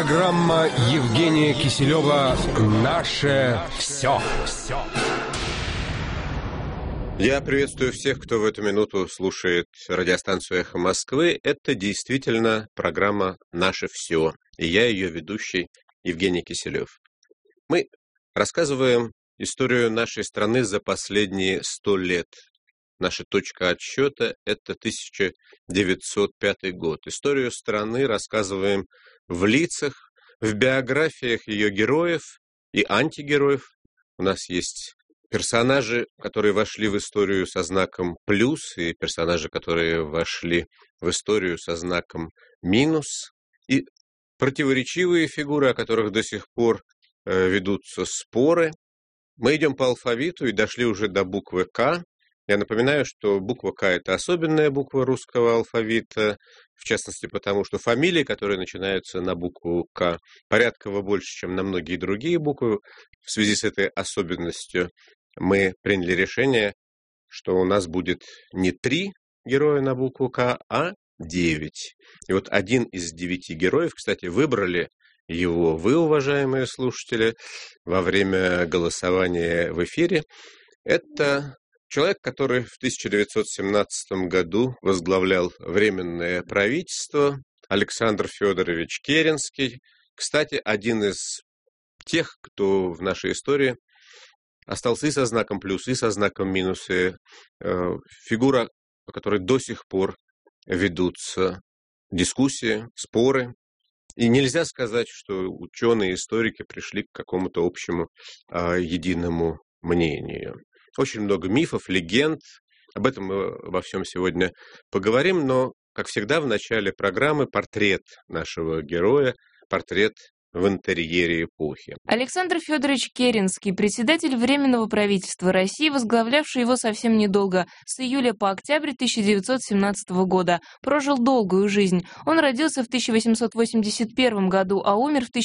Программа Евгения Киселева «Наше все». Я приветствую всех, кто в эту минуту слушает радиостанцию «Эхо Москвы». Это действительно программа «Наше все». И я ее ведущий Евгений Киселев. Мы рассказываем историю нашей страны за последние 100 лет. Наша точка отсчета – это 1905 год. Историю страны рассказываем в лицах, в биографиях ее героев и антигероев. У нас есть персонажи, которые вошли в историю со знаком плюс, и персонажи, которые вошли в историю со знаком минус, и противоречивые фигуры, о которых до сих пор ведутся споры. Мы идем по алфавиту и дошли уже до буквы «К». Я напоминаю, что буква «К» – это особенная буква русского алфавита, в частности потому, что фамилии, которые начинаются на букву «К», порядково больше, чем на многие другие буквы. В связи с этой особенностью мы приняли решение, что у нас будет не 3 героя на букву «К», а 9. И вот один из 9 героев, кстати, выбрали его вы, уважаемые слушатели, во время голосования в эфире. Это человек, который в 1917 году возглавлял Временное правительство, Александр Федорович Керенский. Кстати, один из тех, кто в нашей истории остался и со знаком плюс, и со знаком минус. И фигура, по которой до сих пор ведутся дискуссии, споры. И нельзя сказать, что ученые и историки пришли к какому-то общему единому мнению. Очень много мифов, легенд. Об этом мы обо всем сегодня поговорим. Но, как всегда, в начале программы портрет нашего героя, портрет в интерьере эпохи. Александр Федорович Керенский, председатель Временного правительства России, возглавлявший его совсем недолго, с июля по октябрь 1917 года, прожил долгую жизнь. Он родился в 1881 году, а умер в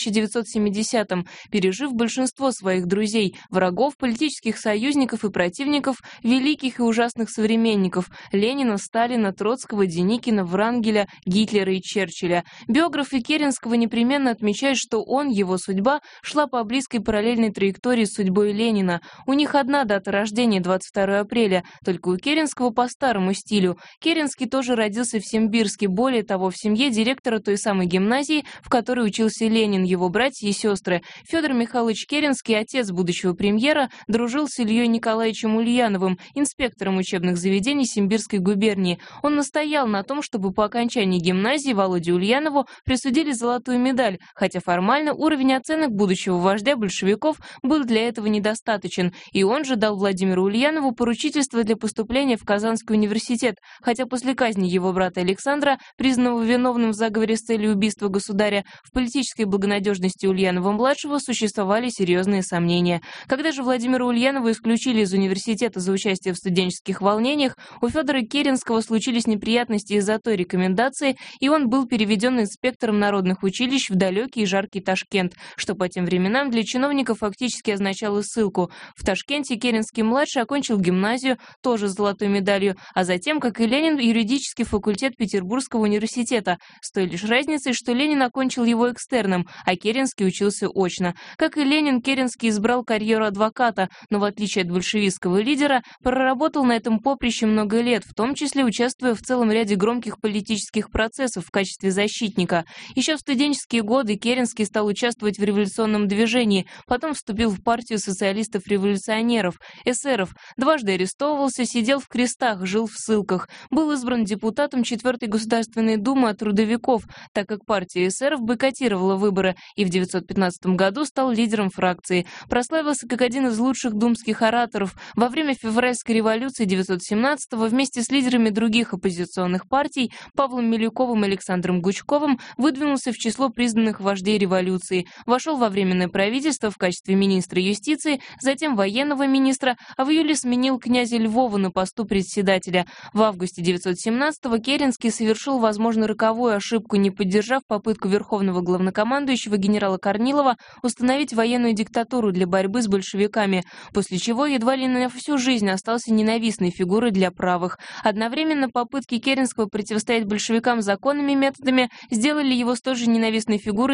1970, пережив большинство своих друзей, врагов, политических союзников и противников, великих и ужасных современников – Ленина, Сталина, Троцкого, Деникина, Врангеля, Гитлера и Черчилля. Биографы Керенского непременно отмечают, что его судьба шла по близкой параллельной траектории с судьбой Ленина. У них одна дата рождения – 22 апреля, только у Керенского по старому стилю. Керенский тоже родился в Симбирске, более того, в семье директора той самой гимназии, в которой учился Ленин, его братья и сестры. Федор Михайлович Керенский, отец будущего премьера, дружил с Ильей Николаевичем Ульяновым, инспектором учебных заведений Симбирской губернии. Он настоял на том, чтобы по окончании гимназии Володе Ульянову присудили золотую медаль, хотя формально уровень оценок будущего вождя большевиков был для этого недостаточен, и он же дал Владимиру Ульянову поручительство для поступления в Казанский университет, хотя после казни его брата Александра, признанного виновным в заговоре с целью убийства государя, в политической благонадежности Ульянова-младшего существовали серьезные сомнения. Когда же Владимира Ульянова исключили из университета за участие в студенческих волнениях, у Федора Керенского случились неприятности из-за той рекомендации, и он был переведен инспектором народных училищ в далекий и жаркий Ташкент, что по тем временам для чиновников фактически означало ссылку. В Ташкенте Керенский-младший окончил гимназию, тоже с золотой медалью, а затем, как и Ленин, юридический факультет Петербургского университета, с той лишь разницей, что Ленин окончил его экстерном, а Керенский учился очно. Как и Ленин, Керенский избрал карьеру адвоката, но в отличие от большевистского лидера, проработал на этом поприще много лет, в том числе участвуя в целом ряде громких политических процессов в качестве защитника. Еще в студенческие годы Керенский стал участвовать в революционном движении, потом вступил в партию социалистов-революционеров, эсеров, дважды арестовывался, сидел в крестах, жил в ссылках, был избран депутатом 4-й Государственной Думы от трудовиков, так как партия эсеров бойкотировала выборы, и в 1915 году стал лидером фракции. Прославился как один из лучших думских ораторов. Во время февральской революции 1917-го вместе с лидерами других оппозиционных партий Павлом Милюковым и Александром Гучковым выдвинулся в число признанных вождей революции, вошел во Временное правительство в качестве министра юстиции, затем военного министра, а в июле сменил князя Львова на посту председателя. В августе 1917-го Керенский совершил, возможно, роковую ошибку, не поддержав попытку верховного главнокомандующего генерала Корнилова установить военную диктатуру для борьбы с большевиками, после чего едва ли на всю жизнь остался ненавистной фигурой для правых. Одновременно попытки Керенского противостоять большевикам законными методами сделали его столь же ненавистной фигурой и для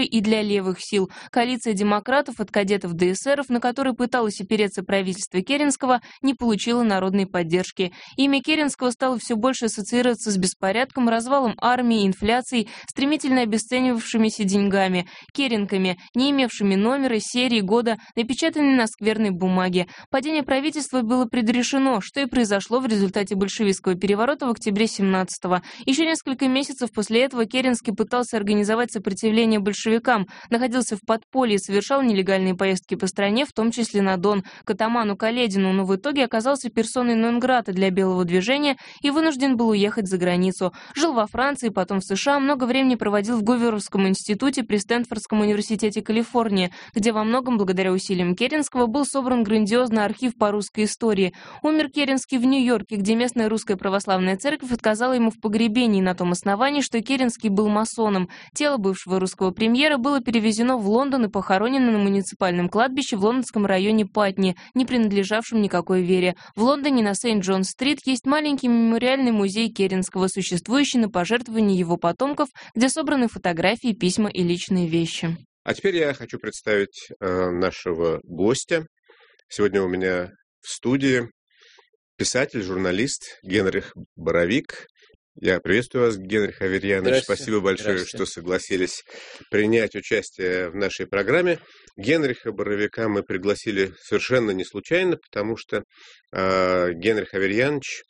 левых сил. Коалиция демократов от кадетов-ДСРов, на которой пыталось опереться правительство Керенского, не получила народной поддержки. Имя Керенского стало все больше ассоциироваться с беспорядком, развалом армии, инфляцией, стремительно обесценивавшимися деньгами, керенками, не имевшими номера, серии, года, напечатанными на скверной бумаге. Падение правительства было предрешено, что и произошло в результате большевистского переворота в октябре 17-го. Еще несколько месяцев после этого Керенский пытался организовать сопротивление большевикам, находился в подполье, совершал нелегальные поездки по стране, в том числе на Дон, к атаману Каледину, но в итоге оказался персоной нон-грата для белого движения и вынужден был уехать за границу. Жил во Франции, потом в США, много времени проводил в Гуверовском институте при Стэнфордском университете Калифорнии, где во многом благодаря усилиям Керенского был собран грандиозный архив по русской истории. Умер Керенский в Нью-Йорке, где местная русская православная церковь отказала ему в погребении на том основании, что Керенский был масоном. Тело бывшего русского премьера было перевезено в Лондон и похоронено на муниципальном кладбище в лондонском районе Патни, не принадлежавшем никакой вере. В Лондоне на Сент-Джон-стрит есть маленький мемориальный музей Керенского, существующий на пожертвования его потомков, где собраны фотографии, письма и личные вещи. А теперь я хочу представить нашего гостя. Сегодня у меня в студии писатель, журналист Генрих Боровик. Я приветствую вас, Генрих Аверьянович. Спасибо большое, что согласились принять участие в нашей программе. Генриха Боровика мы пригласили совершенно не случайно, потому что Генрих Аверьянович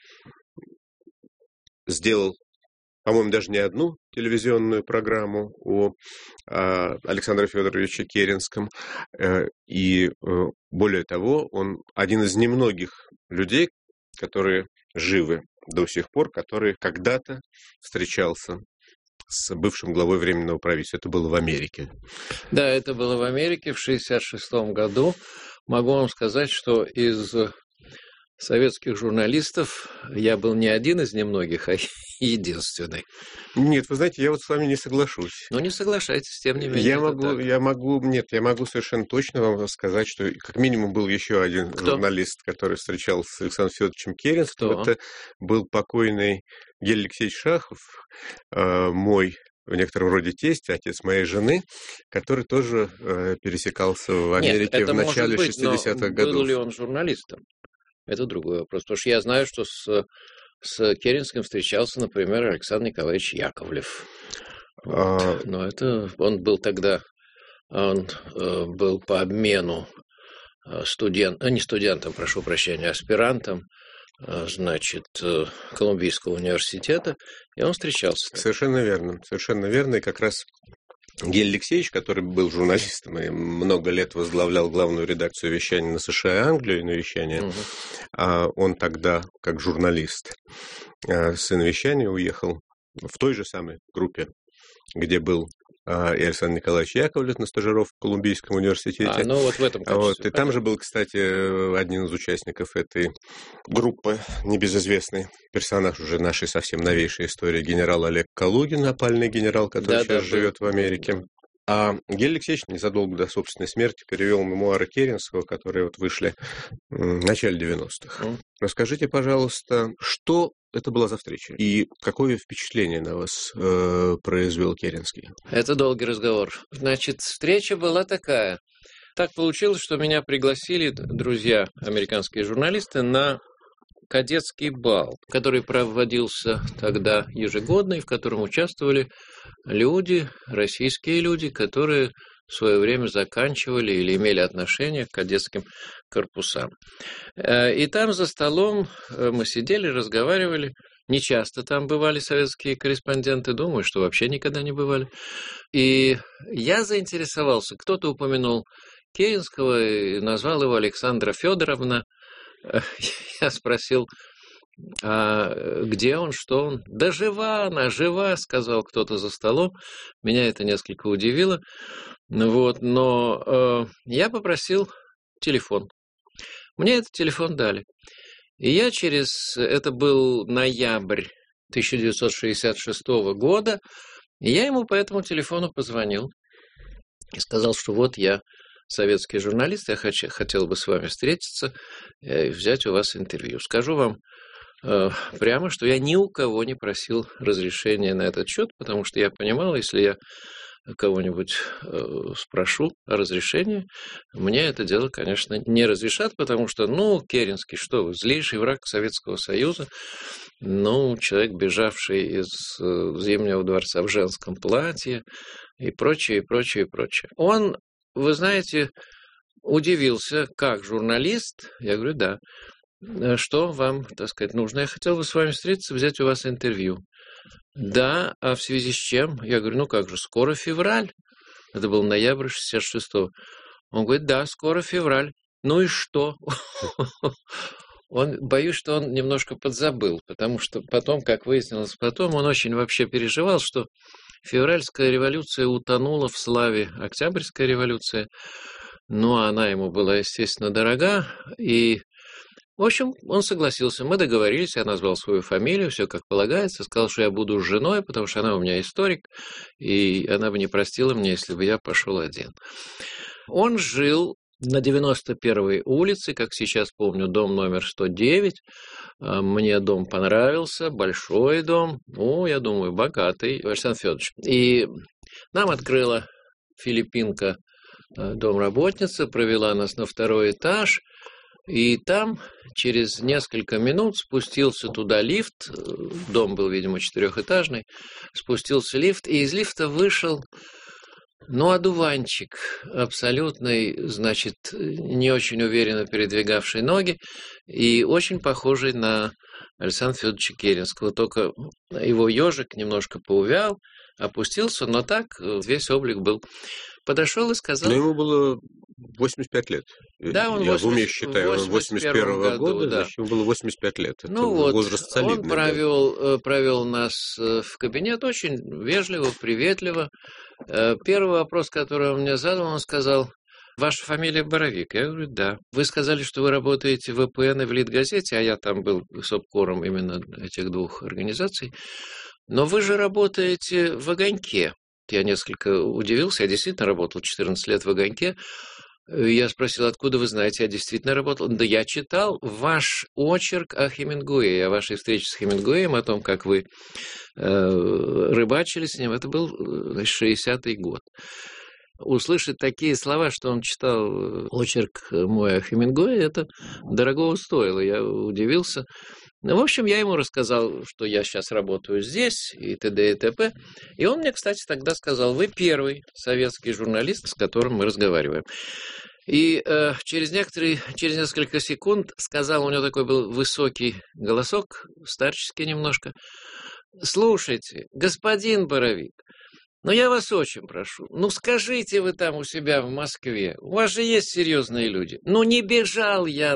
сделал, по-моему, даже не одну телевизионную программу о Александре Федоровиче Керенском. И более того, он один из немногих людей, которые живы до сих пор, который когда-то встречался с бывшим главой Временного правительства. Это было в Америке. Да, это было в Америке в 1966 году. Могу вам сказать, что из советских журналистов я был не один из немногих, а единственный. Нет, вы знаете, я вот с вами не соглашусь. Ну, не соглашайтесь, тем не менее. Я могу совершенно точно вам сказать, что как минимум был еще один журналист, который встречался с Александром Федоровичем Керенским. Это был покойный Гелий Алексеевич Шахов, мой в некотором роде тесть, отец моей жены, который тоже пересекался в Америке в начале 60-х годов. Был ли он журналистом? Это другой вопрос. Потому что я знаю, что с Керенским встречался, например, Александр Николаевич Яковлев. Вот. Но это он был тогда, он был по обмену не студентом, прошу прощения, аспирантом, значит, Колумбийского университета, и он встречался. Совершенно верно. И как раз Гелий Алексеевич, который был журналистом и много лет возглавлял главную редакцию вещания на США и Англию, на вещание, он тогда, как журналист с инвещания, уехал в той же самой группе, где был и Александр Николаевич Яковлев на стажировке в Колумбийском университете. Ну вот в этом качестве. И там же был, кстати, один из участников этой группы, небезызвестный персонаж уже нашей совсем новейшей истории, генерал Олег Калугин, опальный генерал, который сейчас живет в Америке. А Гелий Алексеевич незадолго до собственной смерти перевел мемуары Керенского, которые вот вышли в начале 90-х. Расскажите, пожалуйста, что это была за встреча? И какое впечатление на вас произвел Керенский? Это долгий разговор. Значит, встреча была такая. Так получилось, что меня пригласили друзья, американские журналисты, на кадетский бал, который проводился тогда ежегодно, и в котором участвовали люди, российские люди, которые в свое время заканчивали или имели отношение к кадетским корпусам. И там за столом мы сидели, разговаривали. Не часто там бывали советские корреспонденты, думаю, что вообще никогда не бывали. И я заинтересовался. Кто-то упомянул Керенского и назвал его Александра Федоровна. Я спросил, а где он, что он? Да жива она, жива, сказал кто-то за столом. Меня это несколько удивило. Вот, но я попросил телефон. Мне этот телефон дали. И я это был ноябрь 1966 года, и я ему по этому телефону позвонил и сказал, что вот я советский журналист, я хотел бы с вами встретиться и взять у вас интервью. Скажу вам прямо, что я ни у кого не просил разрешения на этот счет, потому что я понимал, если я кого-нибудь спрошу о разрешении, мне это дело, конечно, не разрешат, потому что, Керенский, что вы, злейший враг Советского Союза, человек, бежавший из Зимнего дворца в женском платье и прочее, и прочее, и прочее. Он, вы знаете, удивился, как журналист, я говорю, да, что вам, нужно? Я хотел бы с вами встретиться, взять у вас интервью. Да, а в связи с чем? Я говорю, как же, скоро февраль. Это был ноябрь 66-го. Он говорит, да, скоро февраль. Ну и что? Боюсь, что он немножко подзабыл, потому что потом, как выяснилось, он очень вообще переживал, что февральская революция утонула в славе Октябрьской революции. Она ему была, естественно, дорога, и в общем, он согласился. Мы договорились, я назвал свою фамилию, все как полагается, сказал, что я буду с женой, потому что она у меня историк, и она бы не простила мне, если бы я пошел один. Он жил на 91-й улице, как сейчас помню, дом номер 109. Мне дом понравился, большой дом, я думаю, богатый, Александр Федорович. И нам открыла филиппинка, домработница, провела нас на 2-й этаж. И там через несколько минут спустился туда лифт, дом был, видимо, 4-этажный, спустился лифт, и из лифта вышел, одуванчик, абсолютный, не очень уверенно передвигавший ноги и очень похожий на Александра Федоровича Керенского, только его ежик немножко поувял, опустился, но так весь облик был. Подошел и сказал... Но ему было 85 лет. Да, он я в уме считаю, он 81-го года, да. Значит, ему было 85 лет. Это возраст солидный. Он провел нас в кабинет очень вежливо, приветливо. Первый вопрос, который он мне задал, он сказал, ваша фамилия Боровик? Я говорю, да. Вы сказали, что вы работаете в ВПН и в Литгазете, а я там был субкором именно этих двух организаций. Но вы же работаете в «Огоньке». Я несколько удивился, я действительно работал 14 лет в «Огоньке». Я спросил, откуда вы знаете, я действительно работал. Да я читал ваш очерк о Хемингуэе, о вашей встрече с Хемингуэем, о том, как вы рыбачили с ним. Это был 60-й год. Услышать такие слова, что он читал очерк мой о Хемингуэе, это дорогого стоило. Я удивился. В общем, я ему рассказал, что я сейчас работаю здесь, и т.д. и т.п. И он мне, кстати, тогда сказал, вы первый советский журналист, с которым мы разговариваем. И через несколько секунд сказал, у него такой был высокий голосок, старческий немножко, слушайте, господин Боровик, я вас очень прошу, скажите вы там у себя в Москве, у вас же есть серьезные люди, не бежал я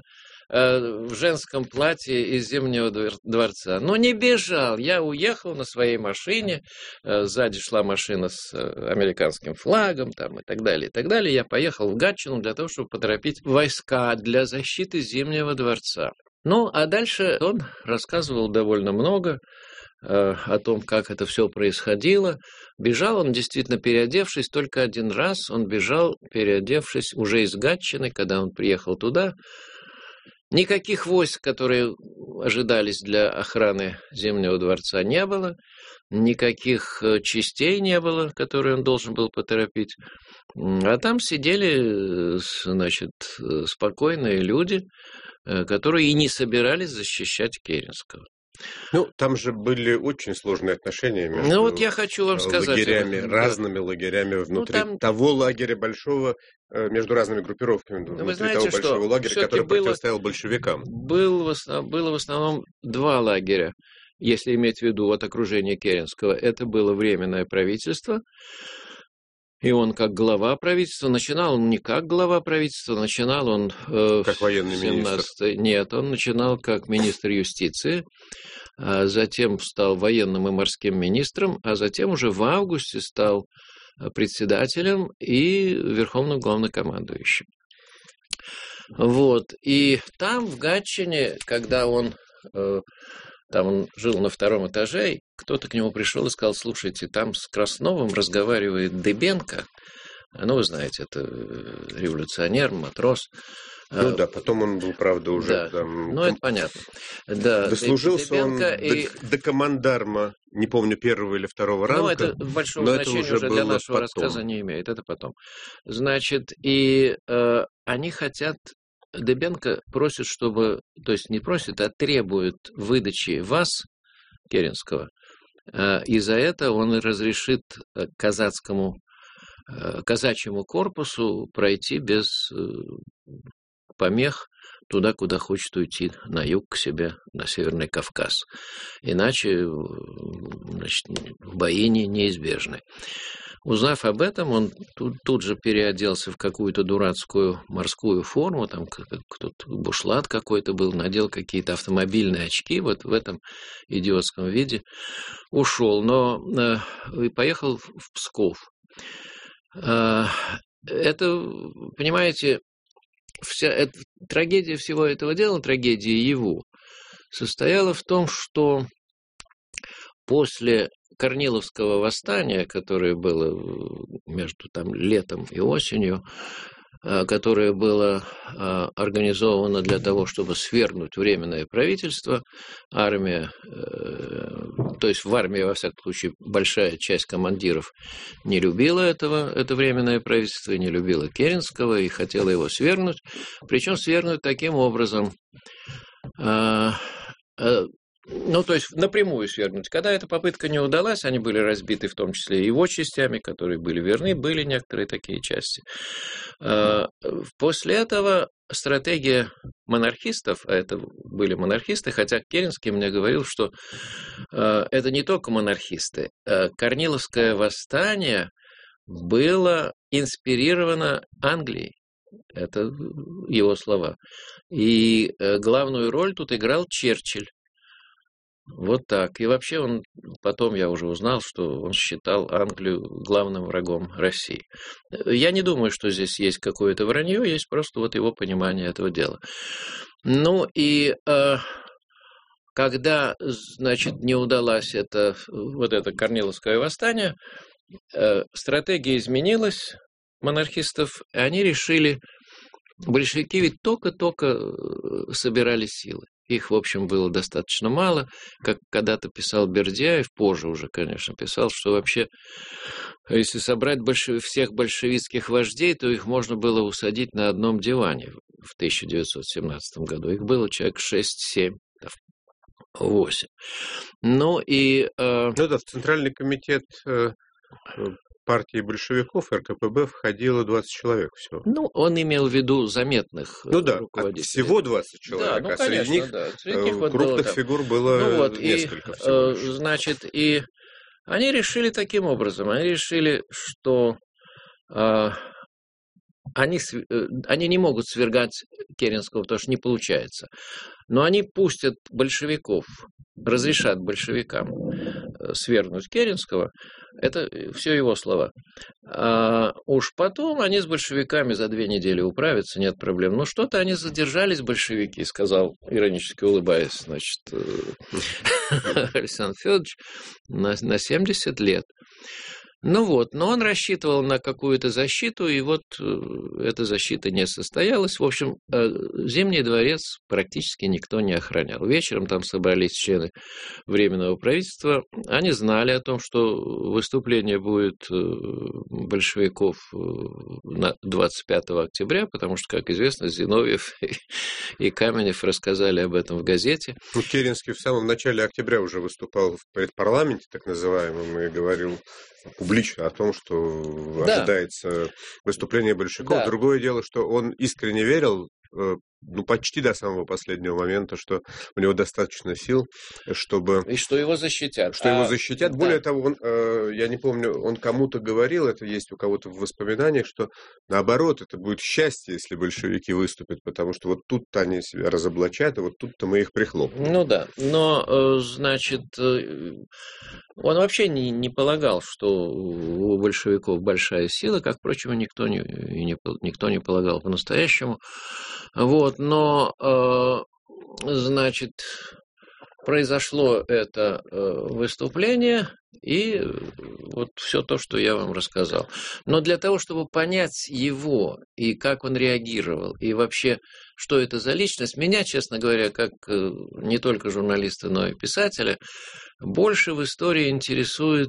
в женском платье из Зимнего дворца. Не бежал. Я уехал на своей машине. Сзади шла машина с американским флагом там, и так далее, и так далее. Я поехал в Гатчину для того, чтобы поторопить войска для защиты Зимнего дворца. А дальше он рассказывал довольно много о том, как это все происходило. Бежал он, действительно, переодевшись. Только один раз он бежал, переодевшись уже из Гатчины, когда он приехал туда. Никаких войск, которые ожидались для охраны Зимнего дворца, не было. Никаких частей не было, которые он должен был поторопить. А там сидели, спокойные люди, которые и не собирались защищать Керенского. Там же были очень сложные отношения между я хочу вам сказать, лагерями, разными лагерями внутри того лагеря большого, между разными группировками внутри того большого лагеря, который противостоял большевикам. Было в основном два лагеря, если иметь в виду окружение Керенского. Это было Временное правительство, и он как глава правительства. Начинал он не как глава правительства, начинал он... как военный министр. Нет, он начинал как министр юстиции, а затем стал военным и морским министром, а затем уже в августе стал председателем и верховным главнокомандующим. И там, в Гатчине, когда он жил на 2-м этаже, кто-то к нему пришел и сказал, слушайте, там с Красновым разговаривает Дыбенко, вы знаете, это революционер, матрос, Ну да, потом он был, правда, уже Да, там... ну это понятно. Да, Дослужился он и... до командарма, не помню, первого или второго ранга. Ну, это большого но значения это уже для было нашего потом. рассказа не имеет, это потом. Значит, и они хотят... Дыбенко просит, чтобы... То есть не просит, а требует выдачи вас, Керенского, и за это он разрешит казачьему корпусу пройти без помех туда, куда хочет уйти, на юг к себе, на Северный Кавказ. Иначе, значит, бои неизбежны. Узнав об этом, он тут же переоделся в какую-то дурацкую морскую форму, там кто-то бушлат какой-то был, надел какие-то автомобильные очки, вот в этом идиотском виде ушел, но и поехал в Псков. Это, понимаете, трагедия всего этого дела, трагедия его, состояла в том, что после Корниловского восстания, которое было между там летом и осенью, которое было организовано для того, чтобы свергнуть Временное правительство, армия, то есть в армии, во всяком случае, большая часть командиров не любила это Временное правительство, не любила Керенского и хотела его свергнуть, причем свергнуть таким образом, ну, то есть напрямую свергнуть. Когда эта попытка не удалась, они были разбиты в том числе и его частями, которые были верны, были некоторые такие части. После этого стратегия монархистов, а это были монархисты, хотя Керенский мне говорил, что это не только монархисты. Корниловское восстание было инспирировано Англией. Это его слова. И главную роль тут играл Черчилль. Вот так. И вообще потом я уже узнал, что он считал Англию главным врагом России. Я не думаю, что здесь есть какое-то вранье, есть просто вот его понимание этого дела. Ну и когда, значит, не удалось это Корниловское восстание, стратегия изменилась монархистов, и они решили, большевики ведь только-только собирали силы. Их, в общем, было достаточно мало. Как когда-то писал Бердяев, позже уже, конечно, писал, что вообще, если собрать всех большевистских вождей, то их можно было усадить на одном диване в 1917 году. Их было человек 6-7, 8. Ну и... Ну да, в Центральный комитет партии большевиков, РКПБ, входило 20 человек всего. Ну, он имел в виду заметных руководителей. Всего 20 человек, да, ну, а конечно, среди них крупных фигур было несколько всего лишь. Значит, и они решили таким образом, они решили, что они не могут свергать Керенского, потому что не получается. Но они пустят большевиков, разрешат большевикам свергнуть Керенского. Это все его слова. Уж потом они с большевиками за 2 недели управятся, нет проблем. Но что-то они задержались, большевики, сказал, иронически улыбаясь, значит, Александр Федорович, на 70 лет. Ну вот, но он рассчитывал на какую-то защиту, и вот эта защита не состоялась. В общем, Зимний дворец практически никто не охранял. Вечером там собрались члены Временного правительства. Они знали о том, что выступление будет большевиков на 25 октября, потому что, как известно, Зиновьев и Каменев рассказали об этом в газете. Ну, Керенский в самом начале октября уже выступал в предпарламенте, так называемом, и говорил публично о том, что ожидается выступление большевиков. Да. Другое дело, что он искренне верил, почти до самого последнего момента, что у него достаточно сил, чтобы... И что его защитят. Что его защитят. Да. Более того, я не помню, он кому-то говорил, это есть у кого-то в воспоминаниях, что наоборот, это будет счастье, если большевики выступят, потому что вот тут-то они себя разоблачат, и вот тут-то мы их прихлопнем. Ну да, но, значит... Он вообще не полагал, что у большевиков большая сила, как, впрочем, никто не полагал по-настоящему. Вот, но, значит, произошло это выступление и вот все то, что я вам рассказал. Но для того, чтобы понять его и как он реагировал, и вообще, что это за личность, меня, честно говоря, как не только журналиста, но и писателя, больше в истории интересуют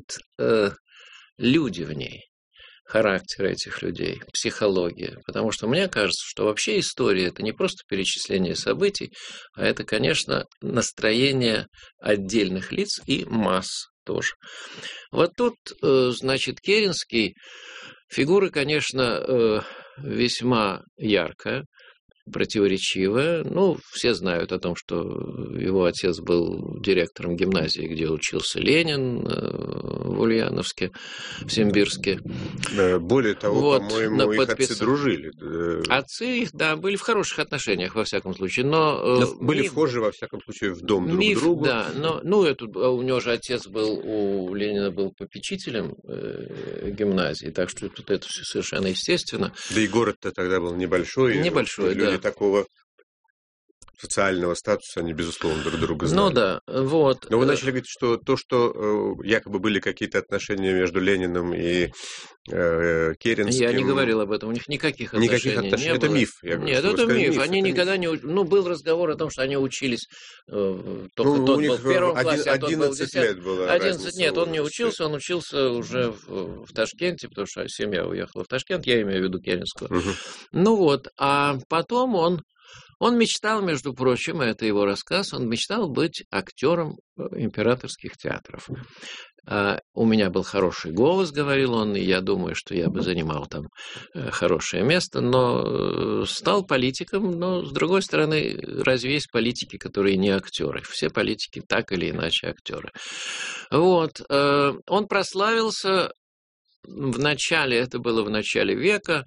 люди в ней. Характер этих людей, психология. Потому что мне кажется, что вообще история – это не просто перечисление событий, а это, конечно, настроение отдельных лиц и масс тоже. Вот тут, значит, Керенский, фигура, конечно, весьма яркая, противоречивая. Ну, все знают о том, что его отец был директором гимназии, где учился Ленин в Ульяновске, в Симбирске. Более того, вот, по-моему, их отцы дружили. Отцы их, да, были в хороших отношениях, во всяком случае. Но были вхожи, во всяком случае, в дом друг к другу. Да, но у него же отец был, у Ленина был попечителем гимназии, так что тут это все совершенно естественно. Да и город-то тогда был небольшой. Небольшой, да. Такого социального статуса, они, безусловно, друг друга знали. Ну да, вот. Но вы начали говорить, что то, что якобы были какие-то отношения между Лениным и Керенским... Я не говорил об этом, у них никаких отношений не было. Это миф. Нет, это миф. Они никогда не... Ну, был разговор о том, что они учились... Только тот был в первом классе, а тот был в 10. 11 нет, он не учился, он учился уже в Ташкенте, потому что семья уехала в Ташкент, я имею в виду Керенского. Угу. Ну вот, а потом он мечтал, между прочим, это его рассказ, он мечтал быть актером императорских театров. У меня был хороший голос, говорил он, и я думаю, что я бы занимал там хорошее место, но стал политиком, но, с другой стороны, разве есть политики, которые не актеры? Все политики так или иначе актеры. Вот. Он прославился в начале, это было в начале века,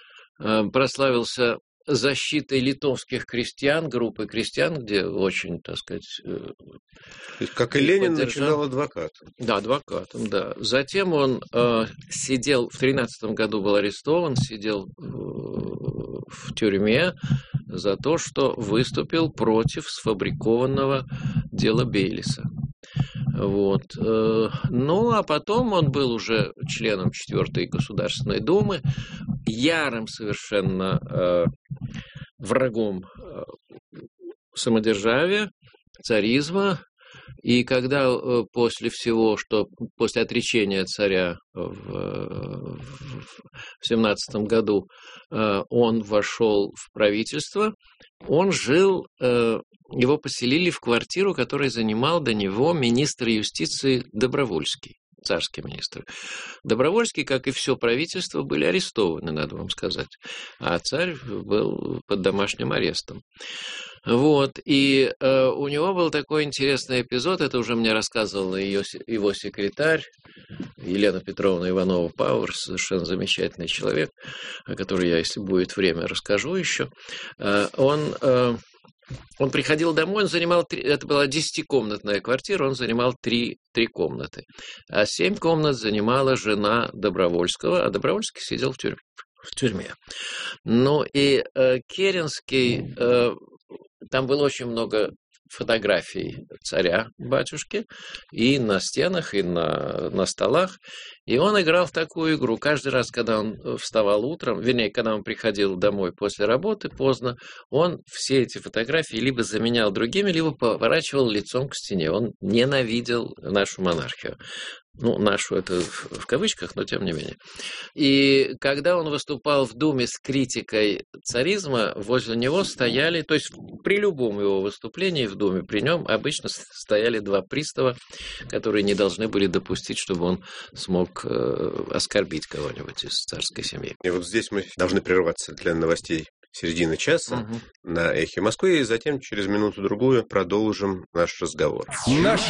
прославился защитой литовских крестьян, группы крестьян, где очень, так сказать... Как и Ленин начинал адвокатом. Да, адвокатом, да. Затем он сидел, в 13 году был арестован, сидел в тюрьме за то, что выступил против сфабрикованного дела Бейлиса. Вот. Ну, а потом он был уже членом 4-й Государственной Думы, ярым совершенно врагом самодержавия, царизма. И когда после всего, что после отречения царя в 17 году он вошел в правительство, он жил, его поселили в квартиру, которую занимал до него министр юстиции Добровольский, царский министр. Добровольский, как и все правительство, были арестованы, надо вам сказать, а царь был под домашним арестом. Вот, и у него был такой интересный эпизод, это уже мне рассказывала его секретарь, Елена Петровна Иванова-Пауэр, совершенно замечательный человек, о котором я, если будет время, расскажу еще. Он приходил домой, он занимал, это была 10-комнатная квартира, он занимал 3 комнаты, а 7 комнат занимала жена Добровольского, а Добровольский сидел в тюрьме. Ну и Керенский... Там было очень много фотографий царя-батюшки и на стенах, и на столах. И он играл в такую игру. Каждый раз, когда он вставал утром, вернее, когда он приходил домой после работы поздно, он все эти фотографии либо заменял другими, либо поворачивал лицом к стене. Он ненавидел нашу монархию. Ну, нашу это в кавычках, но тем не менее. И когда он выступал в Думе с критикой царизма, возле него стояли, то есть при любом его выступлении в Думе, при нем обычно стояли 2 пристава, которые не должны были допустить, чтобы он смог оскорбить кого-нибудь из царской семьи. И вот здесь мы должны прерваться для новостей середины часа на «Эхе Москвы», и затем через минуту-другую продолжим наш разговор.